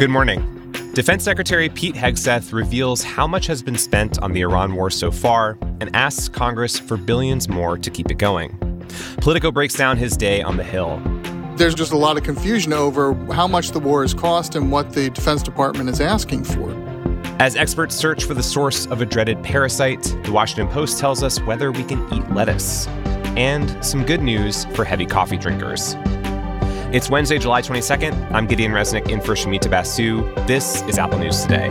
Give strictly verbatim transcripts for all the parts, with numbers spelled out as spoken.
Good morning. Defense Secretary Pete Hegseth reveals how much has been spent on the Iran war so far and asks Congress for billions more to keep it going. Politico breaks down his day on the Hill. There's just a lot of confusion over how much the war has cost and what the Defense Department is asking for. As experts search for the source of a dreaded parasite, the Washington Post tells us whether we can eat lettuce. And some good news for heavy coffee drinkers. It's Wednesday, July twenty-second. I'm Gideon Resnick in for Shamita Basu. This is Apple News Today.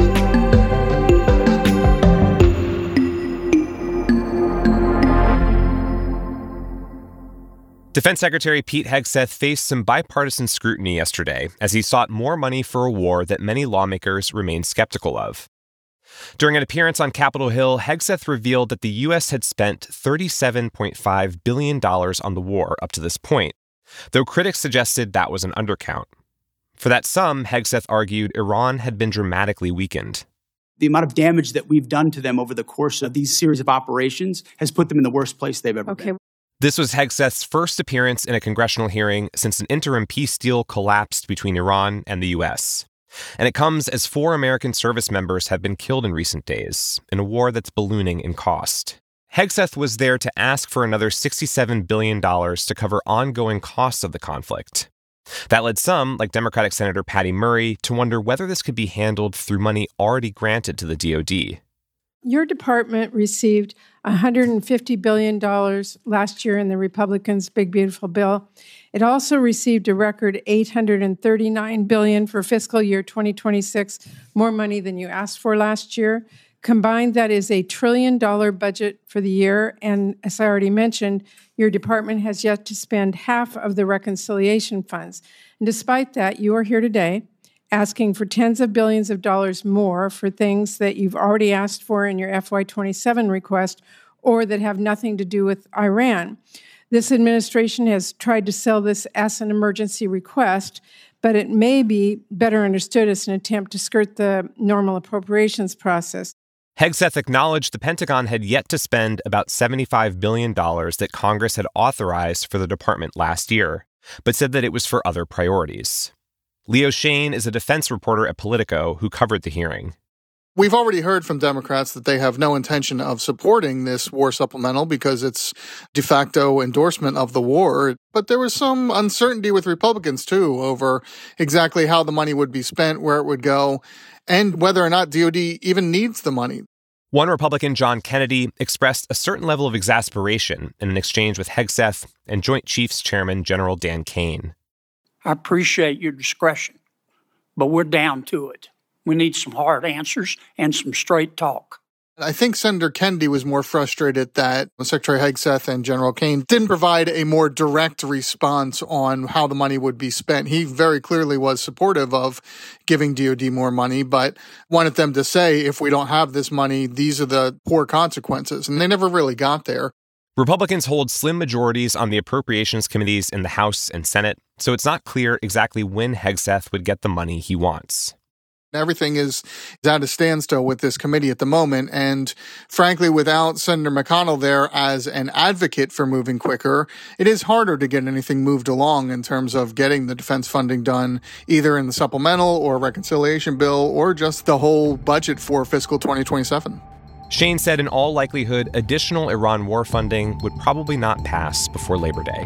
Defense Secretary Pete Hegseth faced some bipartisan scrutiny yesterday as he sought more money for a war that many lawmakers remain skeptical of. During an appearance on Capitol Hill, Hegseth revealed that the U S had spent thirty-seven point five billion dollars on the war up to this point, though critics suggested that was an undercount. For that sum, Hegseth argued Iran had been dramatically weakened. The amount of damage that we've done to them over the course of these series of operations has put them in the worst place they've ever okay. been. This was Hegseth's first appearance in a congressional hearing since an interim peace deal collapsed between Iran and the U S. And it comes as four American service members have been killed in recent days in a war that's ballooning in cost. Hegseth was there to ask for another sixty-seven billion dollars to cover ongoing costs of the conflict. That led some, like Democratic Senator Patty Murray, to wonder whether this could be handled through money already granted to the D O D. Your department received one hundred fifty billion dollars last year in the Republicans' Big Beautiful Bill. It also received a record eight hundred thirty-nine billion dollars for fiscal year twenty twenty-six, more money than you asked for last year. Combined, that is a trillion dollar budget for the year. And as I already mentioned, your department has yet to spend half of the reconciliation funds. And despite that, you are here today asking for tens of billions of dollars more for things that you've already asked for in your F Y twenty-seven request or that have nothing to do with Iran. This administration has tried to sell this as an emergency request, but it may be better understood as an attempt to skirt the normal appropriations process. Hegseth acknowledged the Pentagon had yet to spend about seventy-five billion dollars that Congress had authorized for the department last year, but said that it was for other priorities. Leo Shane is a defense reporter at Politico who covered the hearing. We've already heard from Democrats that they have no intention of supporting this war supplemental because it's de facto endorsement of the war. But there was some uncertainty with Republicans, too, over exactly how the money would be spent, where it would go, and whether or not D O D even needs the money. One Republican, John Kennedy, expressed a certain level of exasperation in an exchange with Hegseth and Joint Chiefs Chairman General Dan Kane. I appreciate your discretion, but we're down to it. We need some hard answers and some straight talk. I think Senator Kennedy was more frustrated that Secretary Hegseth and General Kane didn't provide a more direct response on how the money would be spent. He very clearly was supportive of giving D O D more money, but wanted them to say, if we don't have this money, these are the poor consequences. And they never really got there. Republicans hold slim majorities on the appropriations committees in the House and Senate, so it's not clear exactly when Hegseth would get the money he wants. Everything is at a standstill with this committee at the moment. And frankly, without Senator McConnell there as an advocate for moving quicker, it is harder to get anything moved along in terms of getting the defense funding done, either in the supplemental or reconciliation bill or just the whole budget for fiscal twenty twenty-seven. Shane said in all likelihood, additional Iran war funding would probably not pass before Labor Day.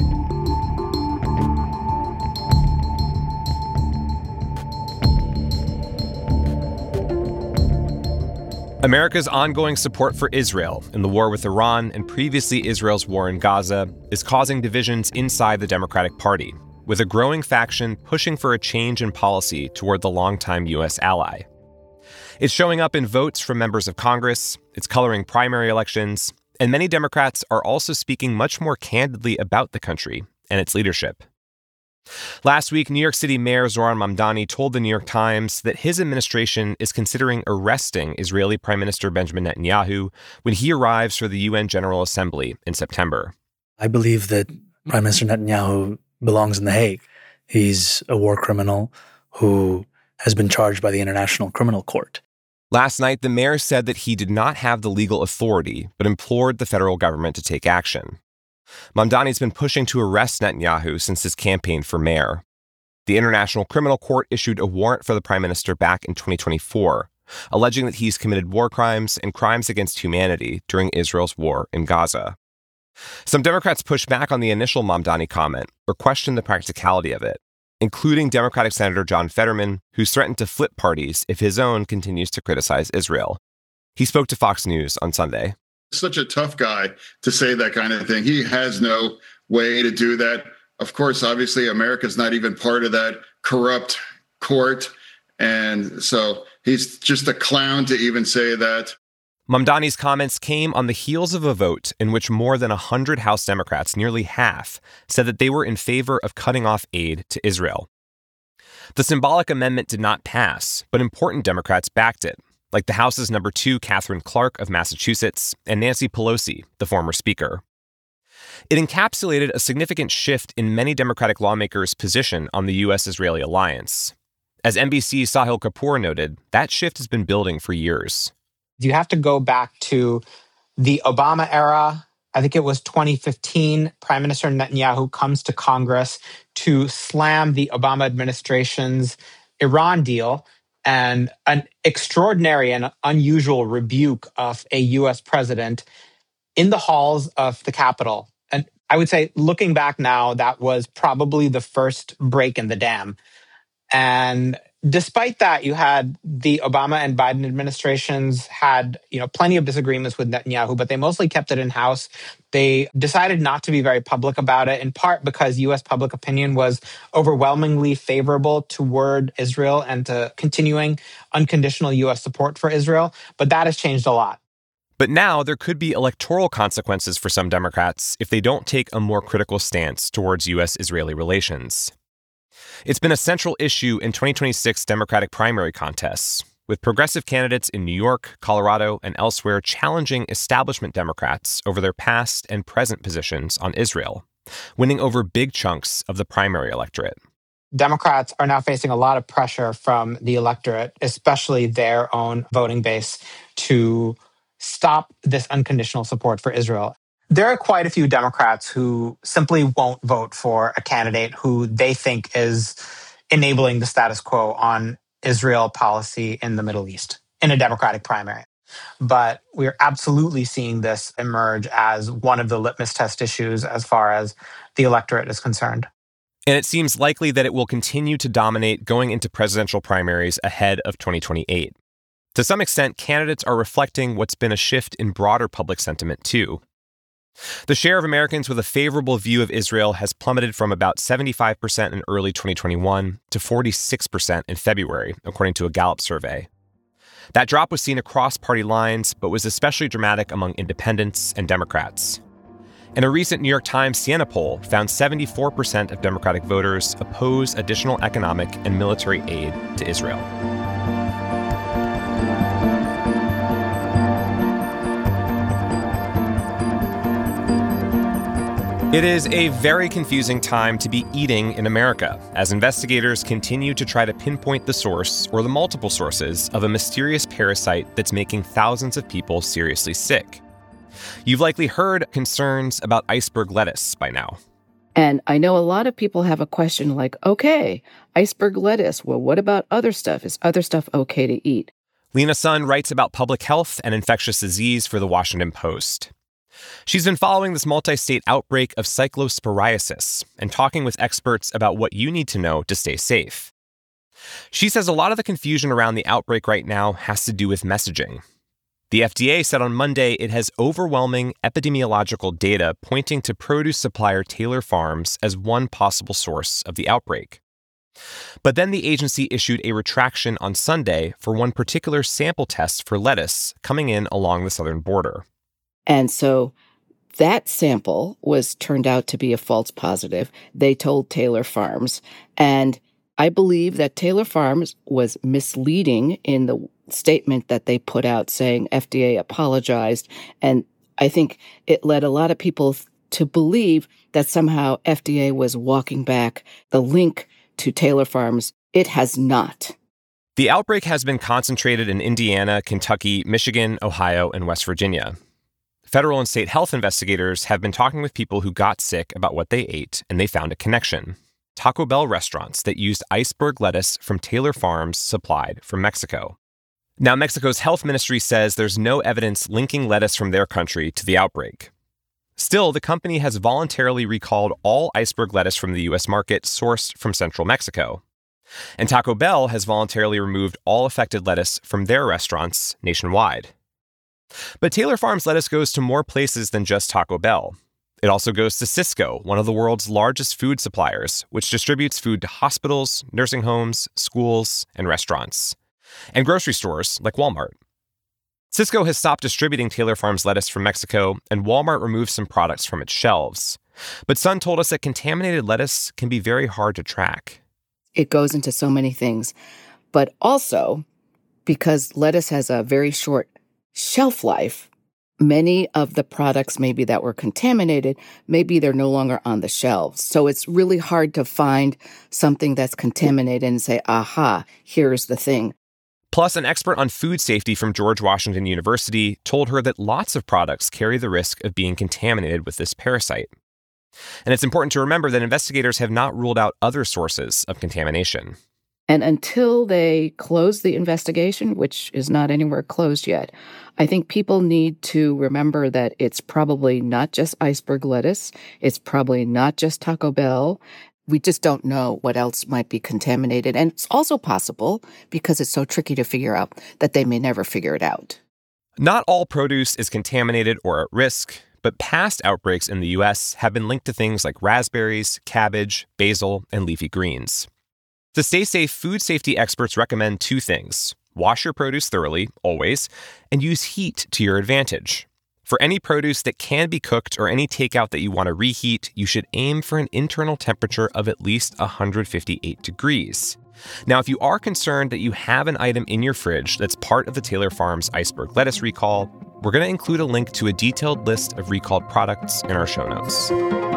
America's ongoing support for Israel in the war with Iran and previously Israel's war in Gaza is causing divisions inside the Democratic Party, with a growing faction pushing for a change in policy toward the longtime U S ally. It's showing up in votes from members of Congress, it's coloring primary elections, and many Democrats are also speaking much more candidly about the country and its leadership. Last week, New York City Mayor Zohran Mamdani told the New York Times that his administration is considering arresting Israeli Prime Minister Benjamin Netanyahu when he arrives for the U N General Assembly in September. I believe that Prime Minister Netanyahu belongs in The Hague. He's a war criminal who has been charged by the International Criminal Court. Last night, the mayor said that he did not have the legal authority, but implored the federal government to take action. Mamdani's been pushing to arrest Netanyahu since his campaign for mayor. The International Criminal Court issued a warrant for the prime minister back in twenty twenty-four, alleging that he's committed war crimes and crimes against humanity during Israel's war in Gaza. Some Democrats pushed back on the initial Mamdani comment or questioned the practicality of it, including Democratic Senator John Fetterman, who's threatened to flip parties if his own continues to criticize Israel. He spoke to Fox News on Sunday. Such a tough guy to say that kind of thing. He has no way to do that. Of course, obviously, America's not even part of that corrupt court. And so he's just a clown to even say that. Mamdani's comments came on the heels of a vote in which more than one hundred House Democrats, nearly half, said that they were in favor of cutting off aid to Israel. The symbolic amendment did not pass, but important Democrats backed it, like the House's number two Katherine Clark of Massachusetts and Nancy Pelosi, the former speaker. It encapsulated a significant shift in many Democratic lawmakers' position on the U S-Israeli alliance. As N B C's Sahil Kapoor noted, that shift has been building for years. You have to go back to the Obama era. I think it was twenty fifteen. Prime Minister Netanyahu comes to Congress to slam the Obama administration's Iran deal and an extraordinary and unusual rebuke of a U S president in the halls of the Capitol. And I would say, looking back now, that was probably the first break in the dam. And despite that, you had the Obama and Biden administrations had, you know, plenty of disagreements with Netanyahu, but they mostly kept it in-house. They decided not to be very public about it, in part because U S public opinion was overwhelmingly favorable toward Israel and to continuing unconditional U S support for Israel. But that has changed a lot. But now there could be electoral consequences for some Democrats if they don't take a more critical stance towards U S-Israeli relations. It's been a central issue in twenty twenty-six Democratic primary contests, with progressive candidates in New York, Colorado, and elsewhere challenging establishment Democrats over their past and present positions on Israel, winning over big chunks of the primary electorate. Democrats are now facing a lot of pressure from the electorate, especially their own voting base, to stop this unconditional support for Israel. There are quite a few Democrats who simply won't vote for a candidate who they think is enabling the status quo on Israel policy in the Middle East in a Democratic primary. But we're absolutely seeing this emerge as one of the litmus test issues as far as the electorate is concerned. And it seems likely that it will continue to dominate going into presidential primaries ahead of twenty twenty-eight. To some extent, candidates are reflecting what's been a shift in broader public sentiment, too. The share of Americans with a favorable view of Israel has plummeted from about seventy-five percent in early twenty twenty-one to forty-six percent in February, according to a Gallup survey. That drop was seen across party lines, but was especially dramatic among independents and Democrats. And a recent New York Times Siena poll found seventy-four percent of Democratic voters oppose additional economic and military aid to Israel. It is a very confusing time to be eating in America, as investigators continue to try to pinpoint the source or the multiple sources of a mysterious parasite that's making thousands of people seriously sick. You've likely heard concerns about iceberg lettuce by now. And I know a lot of people have a question like, okay, iceberg lettuce, well, what about other stuff? Is other stuff okay to eat? Lena Sun writes about public health and infectious disease for The Washington Post. She's been following this multi-state outbreak of cyclosporiasis and talking with experts about what you need to know to stay safe. She says a lot of the confusion around the outbreak right now has to do with messaging. The F D A said on Monday it has overwhelming epidemiological data pointing to produce supplier Taylor Farms as one possible source of the outbreak. But then the agency issued a retraction on Sunday for one particular sample test for lettuce coming in along the southern border. And so that sample was turned out to be a false positive. They told Taylor Farms. And I believe that Taylor Farms was misleading in the statement that they put out saying F D A apologized. And I think it led a lot of people to believe that somehow F D A was walking back the link to Taylor Farms. It has not. The outbreak has been concentrated in Indiana, Kentucky, Michigan, Ohio, and West Virginia. Federal and state health investigators have been talking with people who got sick about what they ate, and they found a connection. Taco Bell restaurants that used iceberg lettuce from Taylor Farms supplied from Mexico. Now, Mexico's health ministry says there's no evidence linking lettuce from their country to the outbreak. Still, the company has voluntarily recalled all iceberg lettuce from the U S market sourced from central Mexico. And Taco Bell has voluntarily removed all affected lettuce from their restaurants nationwide. But Taylor Farms lettuce goes to more places than just Taco Bell. It also goes to Sysco, one of the world's largest food suppliers, which distributes food to hospitals, nursing homes, schools, and restaurants, and grocery stores like Walmart. Sysco has stopped distributing Taylor Farms lettuce from Mexico, and Walmart removed some products from its shelves. But Sun told us that contaminated lettuce can be very hard to track. It goes into so many things, but also because lettuce has a very short shelf life, many of the products maybe that were contaminated, maybe they're no longer on the shelves. So it's really hard to find something that's contaminated and say, aha, here's the thing. Plus, an expert on food safety from George Washington University told her that lots of products carry the risk of being contaminated with this parasite. And it's important to remember that investigators have not ruled out other sources of contamination. And until they close the investigation, which is not anywhere closed yet, I think people need to remember that it's probably not just iceberg lettuce. It's probably not just Taco Bell. We just don't know what else might be contaminated. And it's also possible, because it's so tricky to figure out, that they may never figure it out. Not all produce is contaminated or at risk, but past outbreaks in the U S have been linked to things like raspberries, cabbage, basil, and leafy greens. To stay safe, food safety experts recommend two things. Wash your produce thoroughly, always, and use heat to your advantage. For any produce that can be cooked or any takeout that you want to reheat, you should aim for an internal temperature of at least one hundred fifty-eight degrees. Now, if you are concerned that you have an item in your fridge that's part of the Taylor Farms iceberg lettuce recall, we're going to include a link to a detailed list of recalled products in our show notes.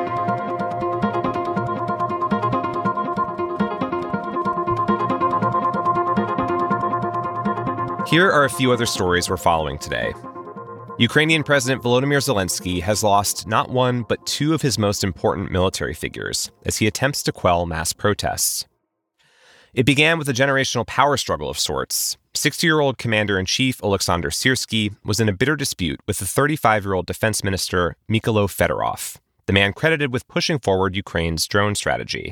Here are a few other stories we're following today. Ukrainian President Volodymyr Zelensky has lost not one, but two of his most important military figures as he attempts to quell mass protests. It began with a generational power struggle of sorts. sixty-year-old Commander-in-Chief Oleksandr Syrsky was in a bitter dispute with the thirty-five-year-old Defense Minister Mykhailo Fedorov, the man credited with pushing forward Ukraine's drone strategy.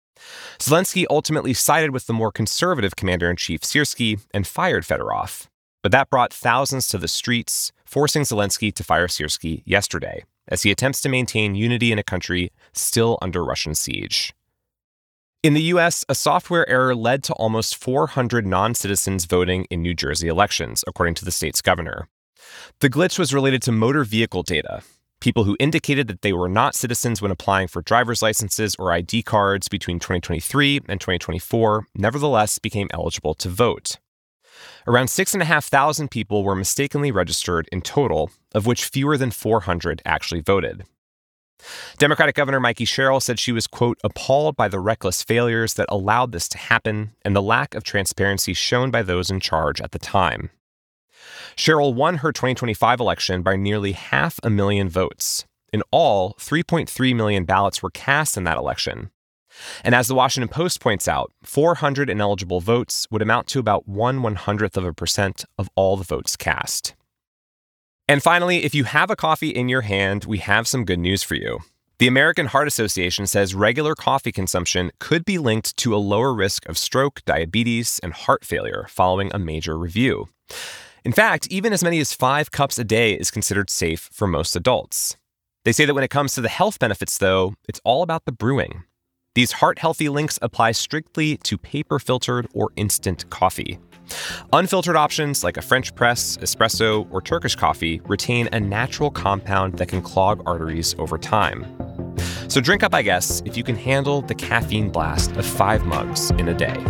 Zelensky ultimately sided with the more conservative Commander-in-Chief Syrsky and fired Fedorov. But that brought thousands to the streets, forcing Zelensky to fire Syrsky yesterday, as he attempts to maintain unity in a country still under Russian siege. In the U S, a software error led to almost four hundred non-citizens voting in New Jersey elections, according to the state's governor. The glitch was related to motor vehicle data. People who indicated that they were not citizens when applying for driver's licenses or I D cards between twenty twenty-three and twenty twenty-four nevertheless became eligible to vote. Around six thousand five hundred people were mistakenly registered in total, of which fewer than four hundred actually voted. Democratic Governor Mikey Sherrill said she was, quote, appalled by the reckless failures that allowed this to happen and the lack of transparency shown by those in charge at the time. Sherrill won her twenty twenty-five election by nearly half a million votes. In all, three point three million ballots were cast in that election. And as the Washington Post points out, four hundred ineligible votes would amount to about one one-hundredth of a percent of all the votes cast. And finally, if you have a coffee in your hand, we have some good news for you. The American Heart Association says regular coffee consumption could be linked to a lower risk of stroke, diabetes, and heart failure following a major review. In fact, even as many as five cups a day is considered safe for most adults. They say that when it comes to the health benefits, though, it's all about the brewing. These heart-healthy links apply strictly to paper-filtered or instant coffee. Unfiltered options like a French press, espresso, or Turkish coffee retain a natural compound that can clog arteries over time. So drink up, I guess, if you can handle the caffeine blast of five mugs in a day.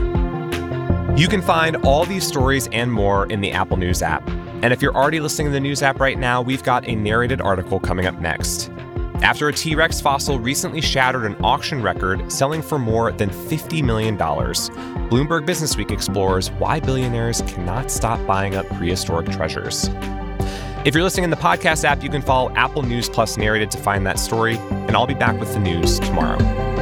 You can find all these stories and more in the Apple News app. And if you're already listening to the News app right now, we've got a narrated article coming up next. After a T-Rex fossil recently shattered an auction record selling for more than fifty million dollars, Bloomberg Businessweek explores why billionaires cannot stop buying up prehistoric treasures. If you're listening in the podcast app, you can follow Apple News Plus Narrated to find that story, and I'll be back with the news tomorrow.